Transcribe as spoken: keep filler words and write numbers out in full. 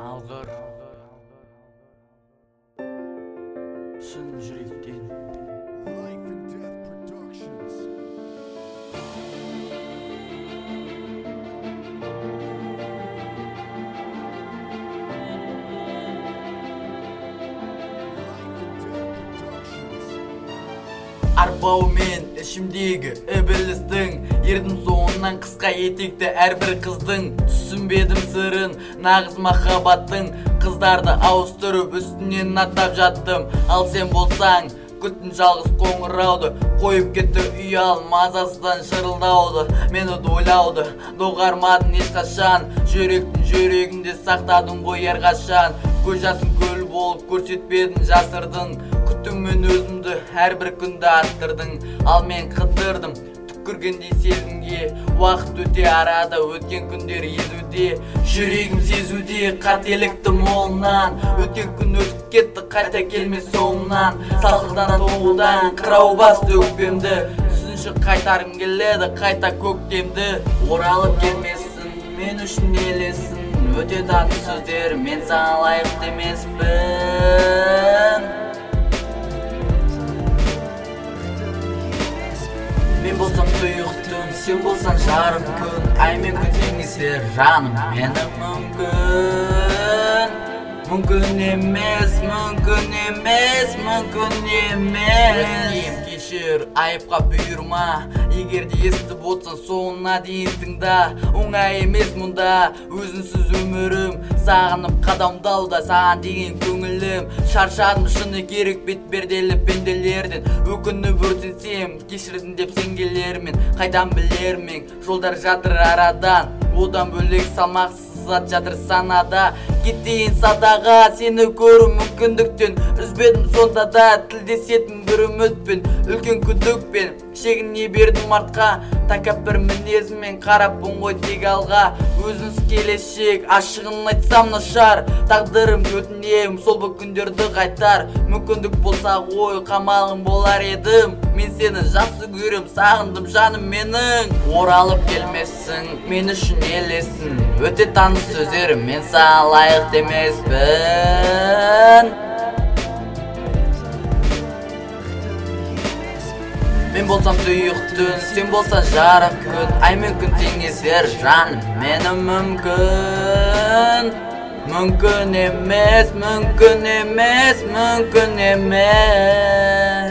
Алғыр шын жүректен Life and Death Productions. Life and Death Productions. Арбаумен ішімдегі ібілістің ердім соңынан қысқа етекті әрбір қыздың түсінбедім сырын нағыз махаббаттың қыздарды ауыстырып үстінен аттап жаттым ал сен болсаң күттің жалғыз қоңырауды қойып кетті ұял мазасыздан шырылдауды мені ойлауды доғармадың ешқашан жүректің жүрегінде сақтадың ғой әрқашан көз жасың көл болып көрсетпедің жасырдың күттім мен өзімді әрбір күнді аттырдың ал мен қыдырдым түкіргендей сезімге уақыт өте арада өткен күндер езуде жүрегім сезуде қателікті молынан өткен күн өтіп кетті қайта келмес соңынан салқылдана тоғудан қырау басты өкпемді түсінші қайтарым келеді қайта көктемді оралып келмессің мен үшін елессің өте татты сөздер мен саған лайықты емеспін мен болсам тұйық түн сен болсаң жарық күн ай мен күн теңесер жаным мені мүмкін мүмкін емес мүмкін емес мүмкін емес кешір айыпқа бұйырма егер де естіп отырсаң соңына дейін тыңда оңай емес мұнда өзіңсіз өмірім сағынып қадамдауда саған деген көңілім шаршадым шыны керек бетперделі пенделерден өкініп өртенсем кешірдім деп сен келермен қайдан білермін жолдар жатыр арадан одан бөлек салмақсыз зат жатыр санада кетейін садаға сені көру мүмкіндіктен үзбедім сонда да тілдесетін бір үмітпен үлкен күдікпен шегіне бердім артқа тәкаппар мінезіммен қараппын ғой тек алға өзіңіз келешек ашығын айтсам нашар тағдырым өтінем сол бір күндерді қайтар мүмкіндік болса ғой қамалым болар едім мен сені жақсы көрем сағындым жаным менің оралып келмессің мен үшін елессің өте таныс сөздер мен саған лайықты емеспін мен болсам тұйық түн сен болсаң жарық күн ай мен күн теңесер жаным мені мүмкін мүмкін емес мүмкін емес мүмкін емес